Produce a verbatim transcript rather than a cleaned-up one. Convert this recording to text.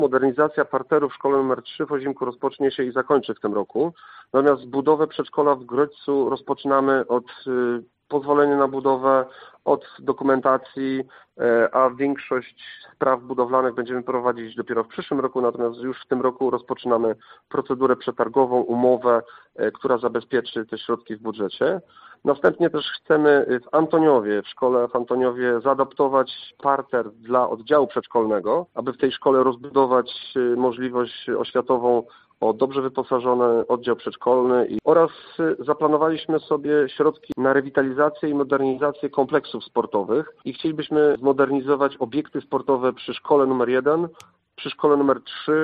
Modernizacja parteru w szkole numer trzy w Ozimku rozpocznie się i zakończy w tym roku. Natomiast budowę przedszkola w Grodźcu rozpoczynamy od y, pozwolenia na budowę, od dokumentacji, y, a większość spraw budowlanych będziemy prowadzić dopiero w przyszłym roku, natomiast już w tym roku rozpoczynamy procedurę przetargową, umowę, y, która zabezpieczy te środki w budżecie. Następnie też chcemy w Antoniowie, w szkole w Antoniowie zaadaptować parter dla oddziału przedszkolnego, aby w tej szkole rozbudować możliwość oświatową o dobrze wyposażony oddział przedszkolny i, oraz zaplanowaliśmy sobie środki na rewitalizację i modernizację kompleksów sportowych i chcielibyśmy zmodernizować obiekty sportowe przy szkole numer jeden, przy szkole numer trzy